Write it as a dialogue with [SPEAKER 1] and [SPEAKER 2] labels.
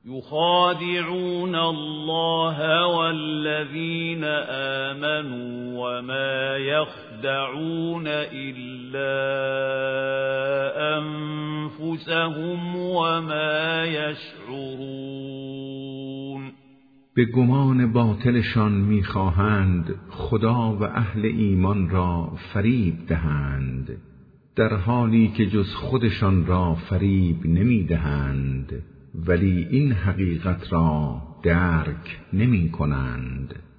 [SPEAKER 1] يخادعون الله والذين آمنوا وما يخدعون إلا أنفسهم وما يشعرون.
[SPEAKER 2] به گمان باطلشان می‌خواهند خدا و اهل ایمان را فریب دهند، در حالی که جز خودشان را فریب نمی‌دهند، ولی این حقیقت را درک نمی‌کنند.